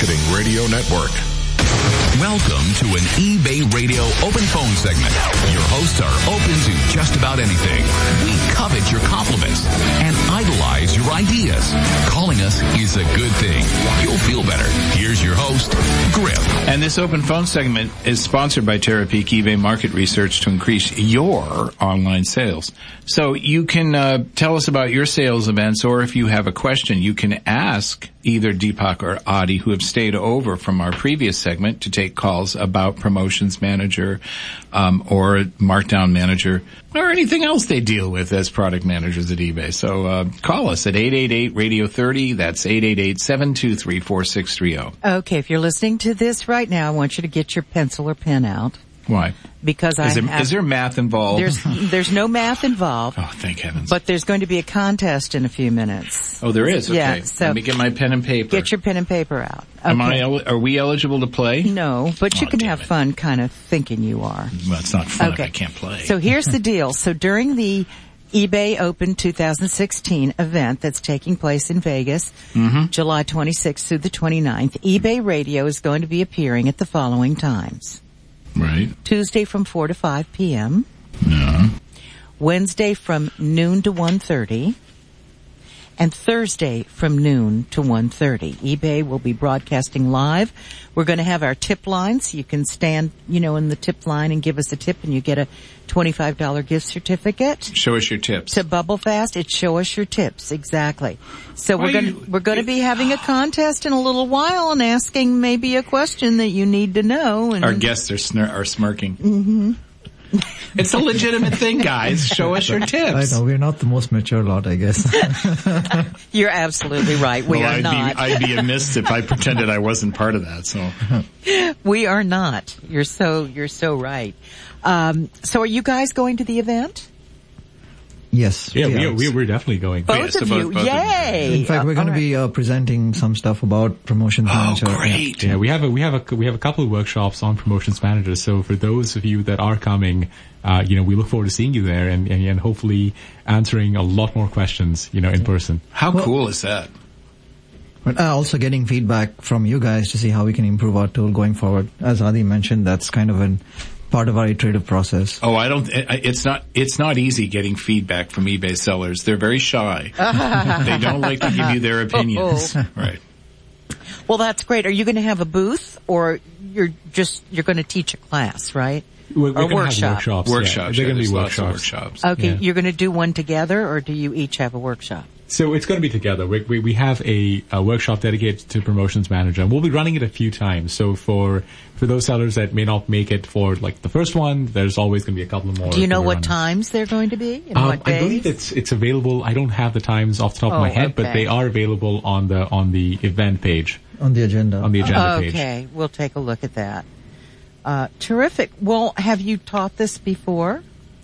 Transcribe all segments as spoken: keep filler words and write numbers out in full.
Marketing Radio Network. Welcome to an eBay Radio open phone segment. Your hosts are open to just about anything. We covet your compliments and idolize your ideas. Calling us is a good thing. You'll feel better. Here's your host, Griff. And this open phone segment is sponsored by Terapeak eBay Market Research to increase your online sales. So you can uh, tell us about your sales events, or if you have a question, you can ask either Deepak or Adi, who have stayed over from our previous segment, to take calls about Promotions Manager um, or Markdown Manager or anything else they deal with as product managers at eBay. So uh, call us at eight eight eight radio thirty. That's eight eight eight, seven two three, four six three zero. Okay, if you're listening to this right now, I want you to get your pencil or pen out. Why? Because is I there, have, is there math involved? There's there's no math involved. Oh, thank heavens! But there's going to be a contest in a few minutes. Oh, there is. Okay. Yeah, so let me get my pen and paper. Get your pen and paper out. Okay. Am I? El- are we eligible to play? No, but you oh, can have it. fun, kind of thinking you are. Well, it's not fun okay. if I can't play. So here's the deal. So during the eBay Open twenty sixteen event that's taking place in Vegas, mm-hmm. July twenty-sixth through the twenty-ninth, eBay Radio is going to be appearing at the following times. Right. Tuesday from four to five p.m. No. Wednesday from noon to one thirty. And Thursday from noon to one thirty. eBay will be broadcasting live. We're going to have our tip line, so you can stand, you know, in the tip line and give us a tip, and you get a twenty-five dollars gift certificate. Show us your tips. To Bubble Fast, it's show us your tips, exactly. So Why we're going you, to we're going to be having a contest in a little while and asking maybe a question that you need to know. And our guests are snir- are smirking. Mm-hmm. It's a legitimate thing, guys. Show us your tips. I know, we're not the most mature lot, I guess. You're absolutely right. We well, are I'd not. Be, I'd be amiss if I pretended I wasn't part of that, so. We are not. You're so, you're so right. Um, so are you guys going to the event? Yes. Yeah, we we, we, we're definitely going. Both yeah, so of both, you. both Yay. Of you. In fact, we're going All to be uh, presenting some stuff about Promotions oh, Manager. great. Yeah, we have a we have a we have a couple of workshops on Promotions Manager. So for those of you that are coming, uh, you know, we look forward to seeing you there and, and, and hopefully answering a lot more questions, you know, in person. How well, cool is that? But uh, also getting feedback from you guys to see how we can improve our tool going forward. As Adi mentioned, that's kind of an part of our iterative process. Oh, I don't, it's not, it's not easy getting feedback from eBay sellers. They're very shy. They don't like to give you their opinions. Oh. Right. Well, that's great. Are you going to have a booth, or you're just, you're going to teach a class, right? We're, we're or going to workshop. have workshops. Workshops. Yeah. They're yeah, going to be lots of workshops. workshops. Okay, Yeah. you're going to do one together, or do you each have a workshop? So it's going to be together. We, we, we have a, a workshop dedicated to Promotions Manager, and we'll be running it a few times. So for for those sellers that may not make it for like the first one, there's always going to be a couple more. Do you know what running. times they're going to be? And Um, what days? I believe it's it's available. I don't have the times off the top Oh, of my head, but okay. they are available on the on the event page, On the agenda. on the agenda page. Okay, we'll take a look at that. Uh, terrific. Well, have you taught this before?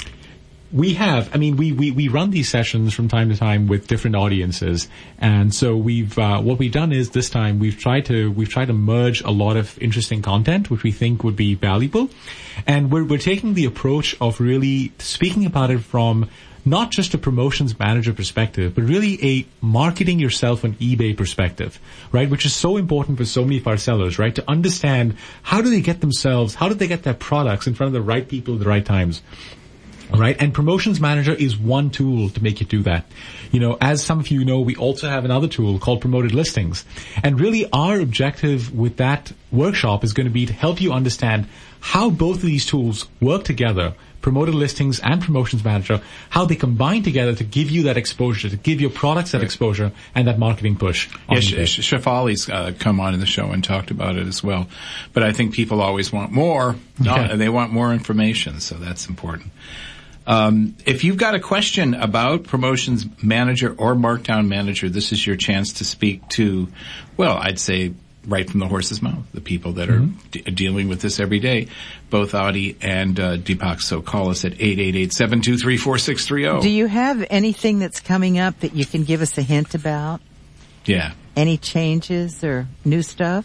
We have. I mean, we, we, we run these sessions from time to time with different audiences, and so we've uh, what we've done is this time we've tried to we've tried to merge a lot of interesting content which we think would be valuable, and we're we're taking the approach of really speaking about it from not just a Promotions Manager perspective, but really a marketing yourself on eBay perspective, right? Which is so important for so many of our sellers, right? To understand how do they get themselves, how do they get their products in front of the right people at the right times. Right, and Promotions Manager is one tool to make you do that. You know, as some of you know, we also have another tool called Promoted Listings. And really our objective with that workshop is going to be to help you understand how both of these tools work together, Promoted Listings and Promotions Manager, how they combine together to give you that exposure, to give your products that right. exposure and that marketing push. Yeah, Sh- Shafali's uh, come on in the show and talked about it as well. But I think people always want more, yeah. and they want more information, so that's important. Um, if you've got a question about Promotions Manager or Markdown Manager, this is your chance to speak to, well, I'd say right from the horse's mouth, the people that mm-hmm. are de- dealing with this every day, both Adi and uh, Deepak. So call us at eight eight eight, seven two three, four six three zero. Do you have anything that's coming up that you can give us a hint about? Yeah. Any changes or new stuff?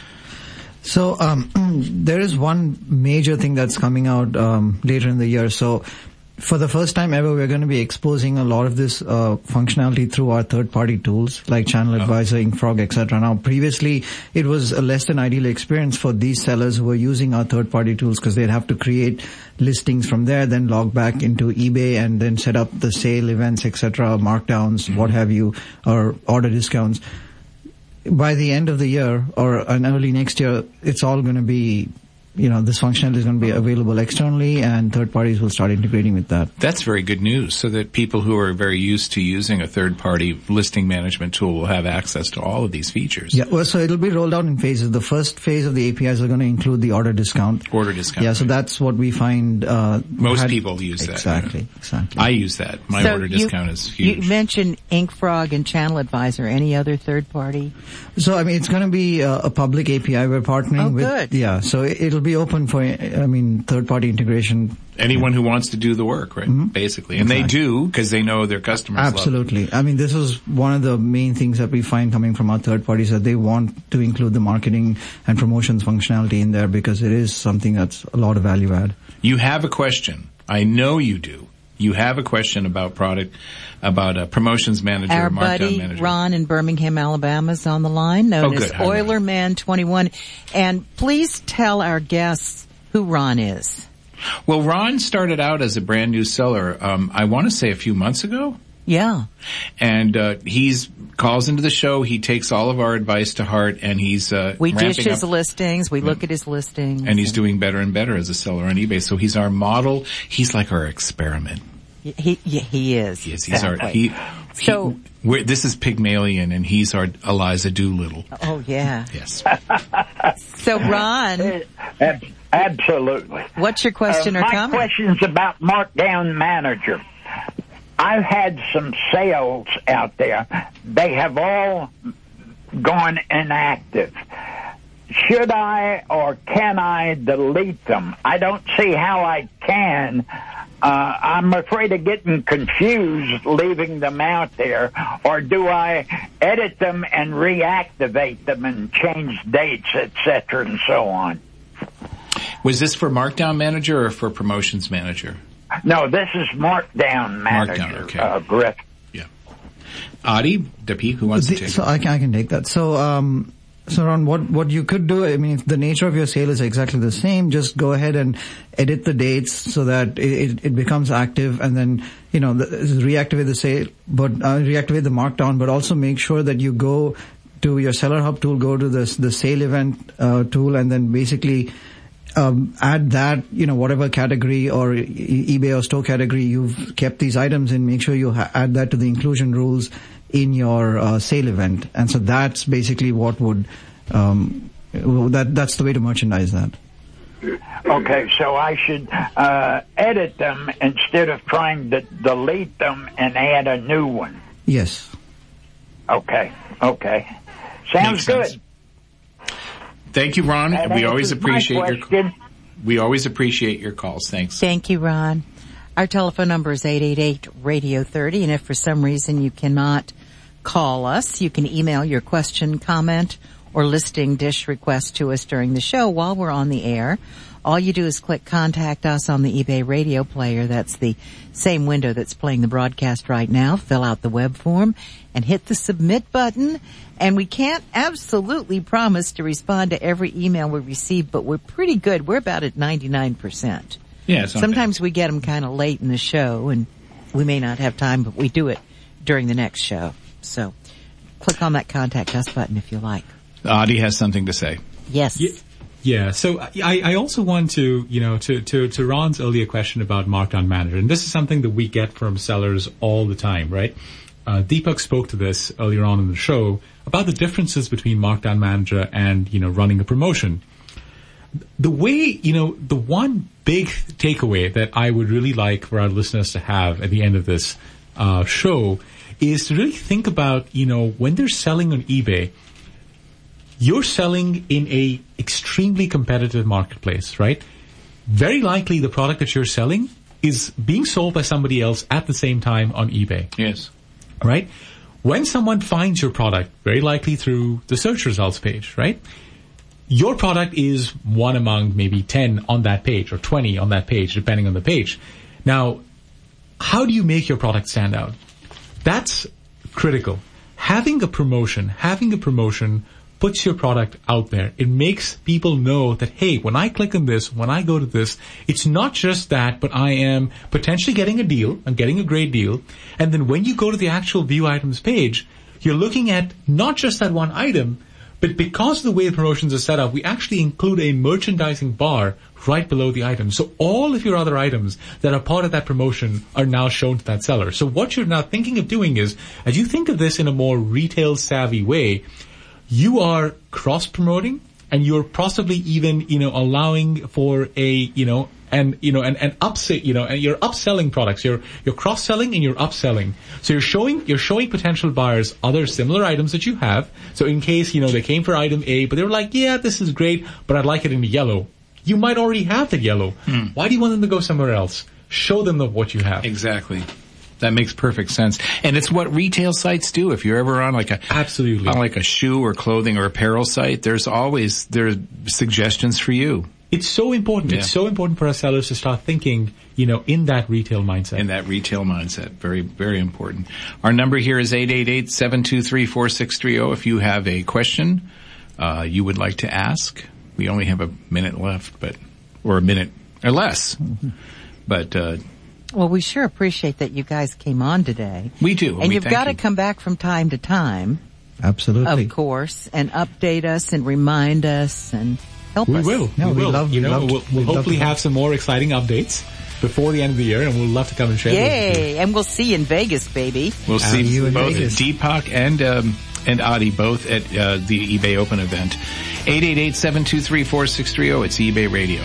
So um, there is one major thing that's coming out um, later in the year. So for the first time ever, we're going to be exposing a lot of this uh, functionality through our third-party tools like Channel Advisor, InkFrog, et cetera. Now, previously, it was a less than ideal experience for these sellers who were using our third-party tools because they'd have to create listings from there, then log back into eBay and then set up the sale events, et cetera, markdowns, mm-hmm. what have you, or order discounts. By the end of the year or an early next year, it's all going to be, you know, this functionality is going to be available externally and third parties will start integrating with that. That's very good news, so that people who are very used to using a third-party listing management tool will have access to all of these features. Yeah, well, so it'll be rolled out in phases. The first phase of the A P Is are going to include the order discount. Order discount. Yeah, so right. that's what we find. Uh, Most had, people use that. Exactly, right? exactly. I use that. My so order you, discount is huge. You mentioned InkFrog and Channel Advisor. Any other third party? So, I mean, it's going to be uh, a public A P I we're partnering oh, with. Good. Yeah, so it'll be open for, I mean, third-party integration. Anyone who wants to do the work, right? Mm-hmm. Basically. And exactly. they do, because they know their customers Absolutely. love it. I mean, this is one of the main things that we find coming from our third parties, that they want to include the marketing and promotions functionality in there because it is something that's a lot of value add. You have a question. I know you do. You have a question about product, about a promotions manager, Our markdown buddy manager. Ron in Birmingham, Alabama is on the line, known oh, as Oilerman twenty-one. And please tell our guests who Ron is. Well, Ron started out as a brand new seller, um, I want to say a few months ago. Yeah. And, uh, he's, calls into the show, he takes all of our advice to heart, and he's, uh, We dish ramping his up, listings, we look at his listings. and he's doing better and better as a seller on eBay. So he's our model, he's like our experiment. He, yeah, he is. Yes, he's our, he, so, he, we're, this is Pygmalion, and he's our Eliza Doolittle. Oh, yeah. Yes. So, Ron. Absolutely. What's your question uh, or my comment? My question's about Markdown Manager. I've had some sales out there. They have all gone inactive. Should I or can I delete them? I don't see how I can. Uh, I'm afraid of getting confused leaving them out there. Or do I edit them and reactivate them and change dates, et cetera, and so on? Was this for Markdown Manager or for Promotions Manager? No, this is Markdown Manager, Markdown, okay. uh, Griff. Yeah. Adi, Depi, who wants the, to take so it? I can, I can take that. So, um, so Ron, what, what you could do, I mean, if the nature of your sale is exactly the same, just go ahead and edit the dates so that it, it becomes active, and then, you know, the, reactivate the sale, but, uh, reactivate the markdown, but also make sure that you go to your Seller Hub tool, go to the, the sale event, uh, tool, and then basically, Um, add that, you know, whatever category or e- eBay or store category you've kept these items in, make sure you ha- add that to the inclusion rules in your uh, sale event. And so that's basically what would, um, that that's the way to merchandise that. Okay, so I should uh, edit them instead of trying to delete them and add a new one. Yes. Okay, okay. Sounds good. Thank you, Ron. That we always answers my appreciate question. your we always appreciate your calls. Thanks. Thank you, Ron. Our telephone number is eight eight eight, radio thirty, and if for some reason you cannot call us, you can email your question, comment, or listing dish request to us during the show while we're on the air. All you do is click Contact Us on the eBay radio player. That's the same window that's playing the broadcast right now. Fill out the web form and hit the Submit button. And we can't absolutely promise to respond to every email we receive, but we're pretty good. We're about at ninety-nine percent. Yeah, it's not Sometimes bad. we get them kind of late in the show, and we may not have time, but we do it during the next show. So click on that Contact Us button if you like. Adi has something to say. Yes. Yeah. Yeah, so I, I also want to, you know, to, to, to Ron's earlier question about Markdown Manager, and this is something that we get from sellers all the time, right? Uh, Deepak spoke to this earlier on in the show about the differences between Markdown Manager and, you know, running a promotion. The way, you know, the one big takeaway that I would really like for our listeners to have at the end of this uh, show is to really think about, you know, when they're selling on eBay, you're selling in a extremely competitive marketplace, right? Very likely the product that you're selling is being sold by somebody else at the same time on eBay. Yes. Right? When someone finds your product, very likely through the search results page, right? Your product is one among maybe ten on that page or twenty on that page, depending on the page. Now, how do you make your product stand out? That's critical. Having a promotion, having a promotion puts your product out there. It makes people know that, hey, when I click on this, when I go to this, it's not just that, but I am potentially getting a deal. I'm getting a great deal. And then when you go to the actual view items page, you're looking at not just that one item, but because of the way the promotions are set up, we actually include a merchandising bar right below the item. So all of your other items that are part of that promotion are now shown to that seller. So what you're now thinking of doing is, as you think of this in a more retail savvy way, you are cross-promoting, and you're possibly even, you know, allowing for a, you know, and, you know, and, and upsell, you know, and you're upselling products. You're, you're cross-selling and you're upselling. So you're showing, you're showing potential buyers other similar items that you have. So in case, you know, they came for item A, but they were like, yeah, this is great, but I'd like it in yellow. You might already have the yellow. Hmm. Why do you want them to go somewhere else? Show them the, what you have. Exactly. That makes perfect sense. And it's what retail sites do. If you're ever on like a, absolutely, on like a shoe or clothing or apparel site, there's always, there's suggestions for you. It's so important. Yeah. It's so important for our sellers to start thinking, you know, in that retail mindset. In that retail mindset. Very, very important. Our number here is eight eight eight, seven two three, four six three zero. If you have a question, uh, you would like to ask. We only have a minute left, but, or a minute or less. Mm-hmm. But, uh, well, we sure appreciate that you guys came on today. We do. And we you've got to you. come back from time to time. Absolutely. Of course. And update us and remind us and help we us. Will. No, we, we will. Love, you know, love we'll, to, we'll hopefully to have some more exciting updates before the end of the year, and we'll love to come and share Yay. those with you. And we'll see you in Vegas, baby. We'll see you in both Vegas. Deepak and, um, and Adi both at uh, the eBay Open event. eight eight eight, seven two three, four six three zero. It's eBay Radio.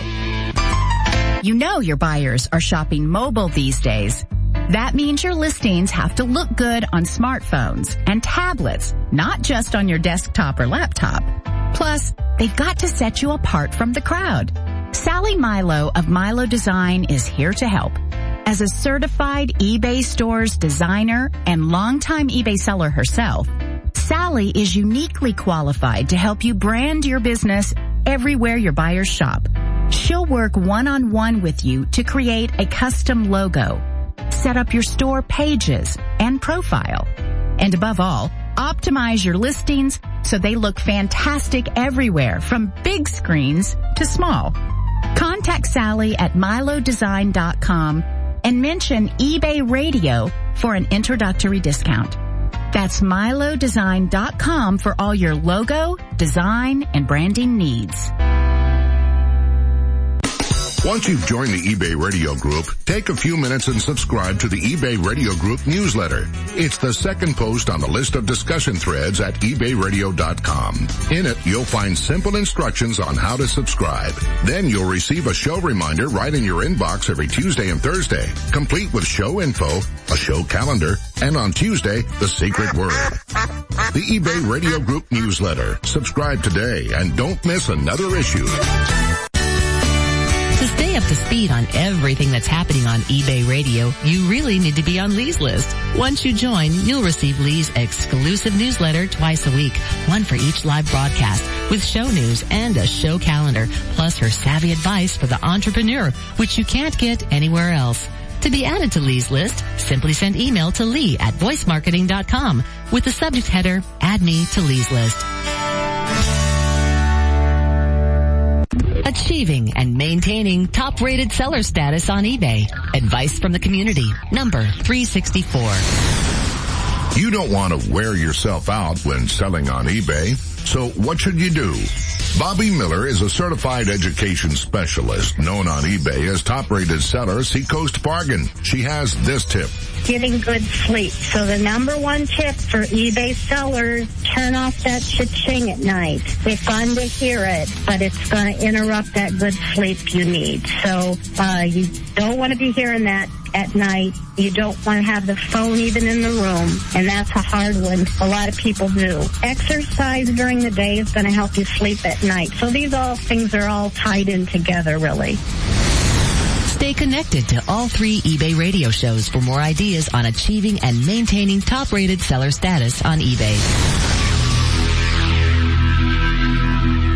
You know your buyers are shopping mobile these days. That means your listings have to look good on smartphones and tablets, not just on your desktop or laptop. Plus, they've got to set you apart from the crowd. Sally Milo of Milo Design is here to help. As a certified eBay Stores designer and longtime eBay seller herself, Sally is uniquely qualified to help you brand your business everywhere your buyers shop. She'll work one-on-one with you to create a custom logo, set up your store pages and profile, and above all, optimize your listings so they look fantastic everywhere, from big screens to small. Contact Sally at milo design dot com and mention eBay Radio for an introductory discount. That's milo design dot com for all your logo, design, and branding needs. Once you've joined the eBay Radio Group, take a few minutes and subscribe to the eBay Radio Group newsletter. It's the second post on the list of discussion threads at ebay radio dot com. In it, you'll find simple instructions on how to subscribe. Then you'll receive a show reminder right in your inbox every Tuesday and Thursday, complete with show info, a show calendar, and on Tuesday, the secret word. The eBay Radio Group newsletter. Subscribe today and don't miss another issue. To stay up to speed on everything that's happening on eBay Radio, you really need to be on Lee's list. Once you join, you'll receive Lee's exclusive newsletter twice a week, one for each live broadcast, with show news and a show calendar, plus her savvy advice for the entrepreneur, which you can't get anywhere else. To be added to Lee's list, simply send email to Lee at voice marketing dot com with the subject header, Add Me to Lee's List. Achieving and maintaining top-rated seller status on eBay. Advice from the community. Number three sixty-four. You don't want to wear yourself out when selling on eBay, so what should you do? Bobby Miller is a certified education specialist known on eBay as top-rated seller Seacoast Bargain. She has this tip. Getting good sleep. So the number one tip for eBay sellers, turn off that cha-ching at night. It's fun to hear it, but it's going to interrupt that good sleep you need. So uh, you don't want to be hearing that at night. You don't want to have the phone even in the room, and that's a hard one. A lot of people do. Exercise during the day is going to help you sleep at night. So these all things are all tied in together, really. Stay connected to all three eBay radio shows for more ideas on achieving and maintaining top-rated seller status on eBay.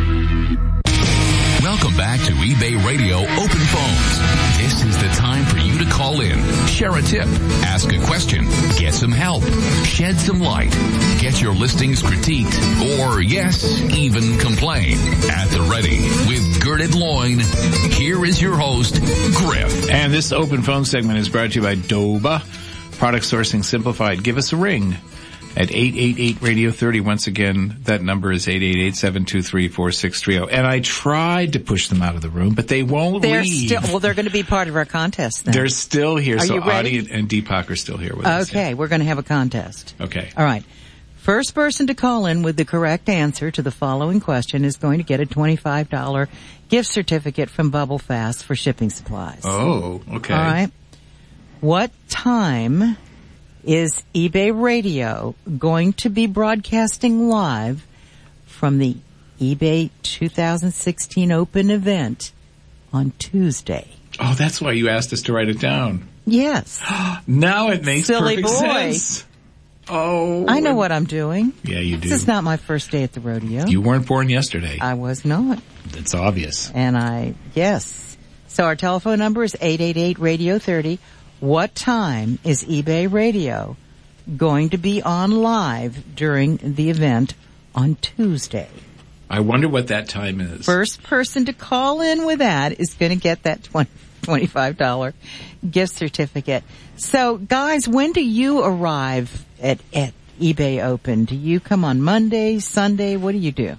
Welcome back to eBay Radio Open Phones. This is the time for you you to call in, share a tip, ask a question, get some help, shed some light, get your listings critiqued, or yes, even complain. At the ready with Girded Loin, here is your host, Griff. And this open phone segment is brought to you by Doba, Product Sourcing Simplified. Give us a ring at eight eight eight radio thirty. Once again, that number is eight eight eight, seven two three, four six three zero. And I tried to push them out of the room, but they won't they're leave. Still, well, they're going to be part of our contest then. They're still here. Are so you ready? Adi and Deepak are still here with us. Okay, we're going to have a contest. Okay. All right. First person to call in with the correct answer to the following question is going to get a twenty-five dollars gift certificate from Bubble Fast for shipping supplies. Oh, okay. All right. What time is eBay Radio going to be broadcasting live from the eBay two thousand sixteen Open event on Tuesday? Oh, that's why you asked us to write it down. Yes. Now it makes Silly perfect boy. sense. Oh. I know what I'm doing. Yeah, you do. This is not my first day at the rodeo. You weren't born yesterday. I was not. It's obvious. And I, yes. So our telephone number is eight eight eight radio thirty. What time is eBay Radio going to be on live during the event on Tuesday? I wonder what that time is. First person to call in with that is going to get that twenty, twenty-five dollars gift certificate. So guys, when do you arrive at, at eBay Open? Do you come on Monday, Sunday? What do you do?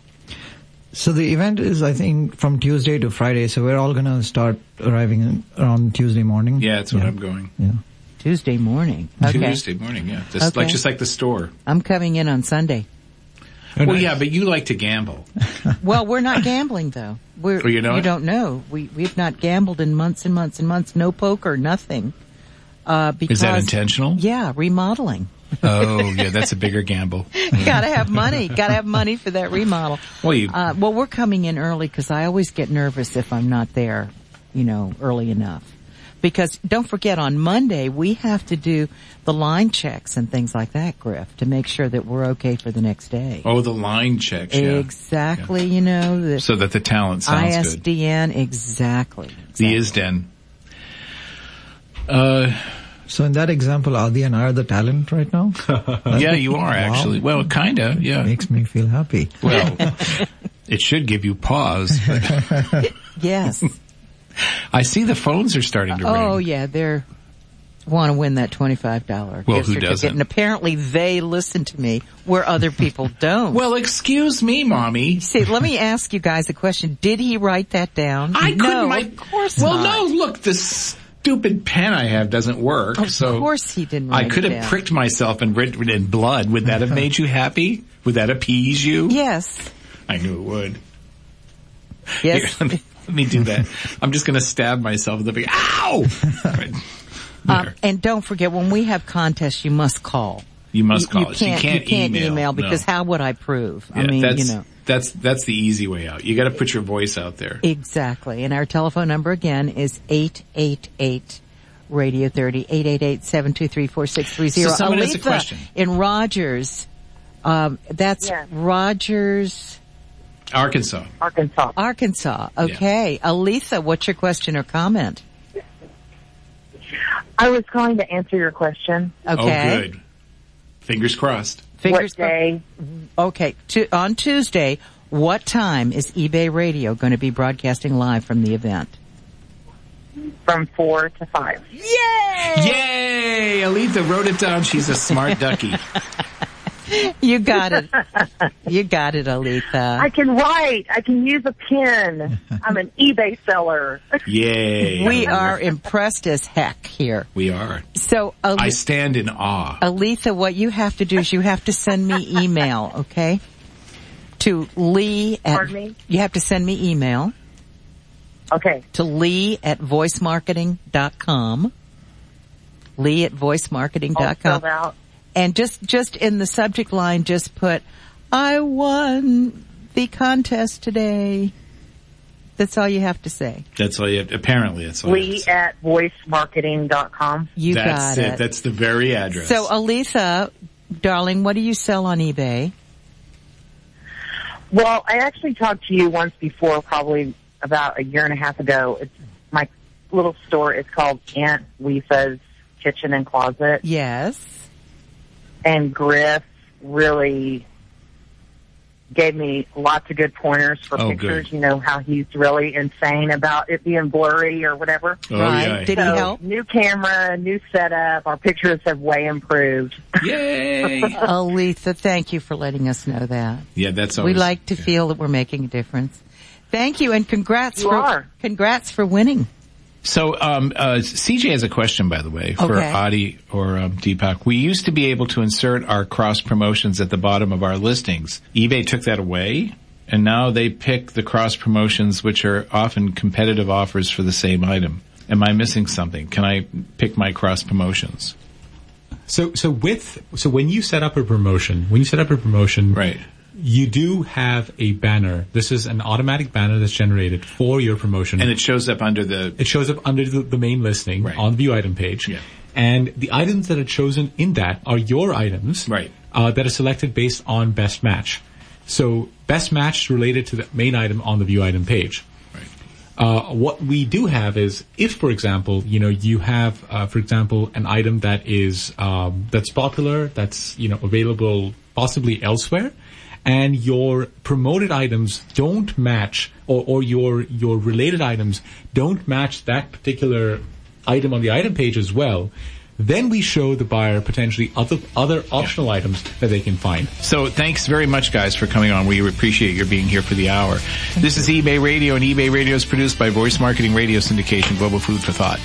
So the event is, I think, from Tuesday to Friday. So we're all going to start arriving in, around Tuesday morning. Yeah, that's what yeah. I'm going. Yeah. Tuesday morning. Okay. Tuesday morning, yeah. Just Okay. like just like the store. I'm coming in on Sunday. Oh, well, yeah, but you like to gamble. Well, we're not gambling though. We're, Oh, you're not? You don't know. We we've not gambled in months and months and months. No poker, nothing. Uh, because Is that intentional? Yeah, remodeling. Oh, yeah, that's a bigger gamble. Gotta have money. Gotta have money for that remodel. Well, you, Uh, well, we're coming in early because I always get nervous if I'm not there, you know, early enough. Because don't forget, on Monday we have to do the line checks and things like that, Griff, to make sure that we're okay for the next day. oh, the line checks, yeah. Exactly, you know. The So that the talent sounds I good. S D N, exactly. The exactly. I S D N. Uh, So in that example, Adi and I are the talent right now? yeah, you are Wow. actually. Well, kinda, yeah. Makes me feel happy. Well, it should give you pause. But Yes. I see the phones are starting to ring. Oh, yeah, they're want to win that twenty-five dollars Well, gift who certificate. doesn't? And apparently they listen to me where other people don't. Well, excuse me, Mommy. See, let me ask you guys a question. Did he write that down? I no, couldn't. My, of course well, not. no. Look, this stupid pen I have doesn't work. Of so course he didn't I write could it have down. pricked myself and written in blood. Would that have made you happy? Would that appease you? Yes. I knew it would. Yes. Here, let, me, let me do that. I'm just going to stab myself in the big. Ow! Right. Um, There. and don't forget, when we have contests, you must call. You must call You us. You can't, can't you can't email. email, because No. how would I prove? Yeah, I mean, that's, you know. That's, that's the easy way out. You got to put your voice out there. Exactly. And our telephone number again is eight eight eight radio thirty, eight eight eight, seven two three, four six three zero. So someone has a Aletha question. in Rogers, um, that's Yeah. Rogers, Arkansas. Arkansas. Arkansas. Okay. Aletha, what's your question or comment? I was calling to answer your question. Okay. Oh, good. Fingers crossed. Fingers what day? Okay. Tu- on Tuesday, what time is eBay Radio going to be broadcasting live from the event? From four to five. Yay! Yay! Aletha wrote it down. She's a smart ducky. You got it. You got it, Aletha. I can write. I can use a pen. I'm an eBay seller. Yay. We are impressed as heck here. We are. So, Ale- I stand in awe. Aletha, what you have to do is you have to send me email, okay? To Lee at, Pardon me? you have to send me email Okay. to Lee at voice marketing dot com. Lee at voice marketing All dot com. filled out. And just, just in the subject line, just put, I won the contest today. That's all you have to say. That's all you have, apparently that's all you have Lee to say. at voice marketing dot com. You That's got it. it. That's the very address. So, Aletha, darling, what do you sell on eBay? Well, I actually talked to you once before, probably about a year and a half ago. It's my little store is called Aunt Lisa's Kitchen and Closet. Yes. And Griff really gave me lots of good pointers for Oh, pictures. good. You know, how he's really insane about it being blurry or whatever. Oh, Right. yeah. Did he So, help? new camera, new setup. Our pictures have way improved. Yay! Oh, Lisa, thank you for letting us know that. Yeah, that's We always, like to yeah. feel that we're making a difference. Thank you, and congrats You for are. congrats for winning. So, um, uh, C J has a question, by the way, for Okay. Adi or um, Deepak. We used to be able to insert our cross promotions at the bottom of our listings. eBay took that away, and now they pick the cross promotions, which are often competitive offers for the same item. Am I missing something? Can I pick my cross promotions? So, so with, so when you set up a promotion, when you set up a promotion, Right. you do have a banner. This is an automatic banner that's generated for your promotion. And it shows up under the... It shows up under the, the main listing Right. on the view item page. Yeah. And the items that are chosen in that are your items Right. uh, that are selected based on best match. So best match is related to the main item on the view item page. Right. Uh, what we do have is, if, for example, you know, you have, uh, for example, an item that is um, that's popular, that's, you know, available possibly elsewhere, and your promoted items don't match, or, or your your related items don't match that particular item on the item page as well, then we show the buyer potentially other other optional items that they can find. So thanks very much, guys, for coming on. We appreciate your being here for the hour. This is eBay Radio, and eBay Radio is produced by Voice Marketing Radio Syndication, Global Food for Thought.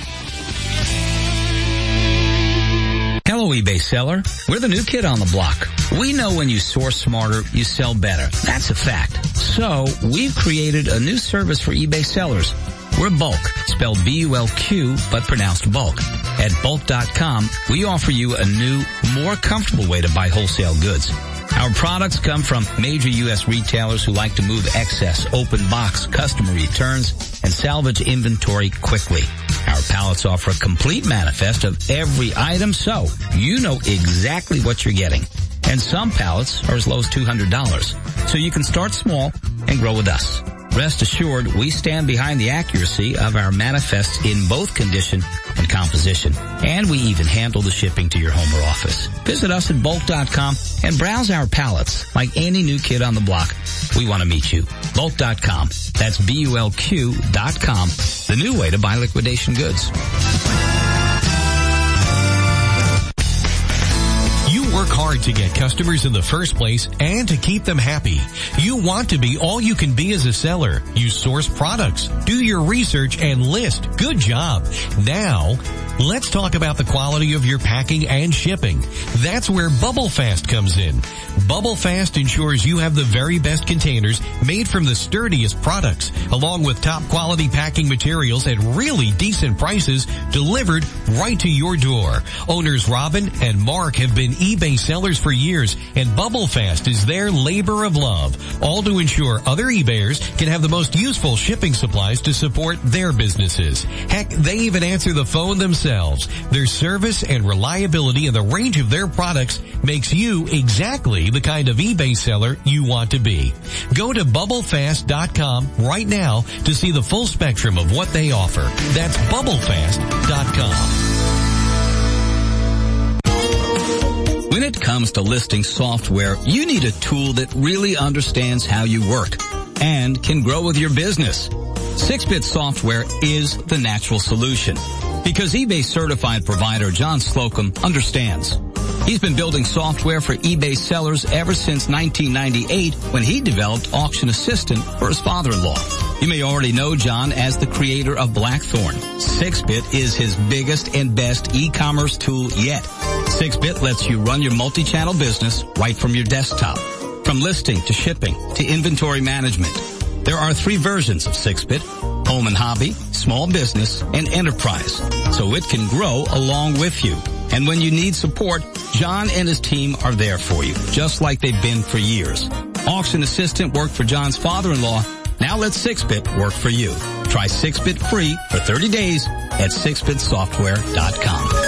Hello, eBay seller. We're the new kid on the block. We know when you source smarter, you sell better. That's a fact. So we've created a new service for eBay sellers. We're Bulk, spelled B U L Q, but pronounced bulk. At bulk dot com, we offer you a new, more comfortable way to buy wholesale goods. Our products come from major U S retailers who like to move excess, open box, customer returns, and salvage inventory quickly. Our pallets offer a complete manifest of every item, so you know exactly what you're getting. And some pallets are as low as two hundred dollars. So you can start small and grow with us. Rest assured, we stand behind the accuracy of our manifests in both condition and composition. And we even handle the shipping to your home or office. Visit us at bulk dot com and browse our pallets. Like any new kid on the block, we want to meet you. bulk dot com. That's B U L Q dot com. The new way to buy liquidation goods. Work hard to get customers in the first place and to keep them happy. You want to be all you can be as a seller. You source products, do your research, and list. Good job. Now, let's talk about the quality of your packing and shipping. That's where Bubble Fast comes in. Bubble Fast ensures you have the very best containers made from the sturdiest products, along with top quality packing materials at really decent prices delivered right to your door. Owners Robin and Mark have been eBay sellers for years, and Bubble Fast is their labor of love, all to ensure other eBayers can have the most useful shipping supplies to support their businesses. Heck, they even answer the phone themselves. Their service and reliability and the range of their products makes you exactly the kind of eBay seller you want to be. Go to bubble fast dot com right now to see the full spectrum of what they offer. That's bubble fast dot com. When it comes to listing software, you need a tool that really understands how you work and can grow with your business. six bit Software is the natural solution because eBay certified provider John Slocum understands. He's been building software for eBay sellers ever since nineteen ninety-eight when he developed Auction Assistant for his father-in-law. You may already know John as the creator of Blackthorn. six bit is his biggest and best e-commerce tool yet. six bit lets you run your multi-channel business right from your desktop. From listing to shipping to inventory management. There are three versions of six bit, Home and Hobby, Small Business, and Enterprise, so it can grow along with you. And when you need support, John and his team are there for you, just like they've been for years. Auction Assistant worked for John's father-in-law. Now let six bit work for you. Try six bit free for thirty days at six bit software dot com.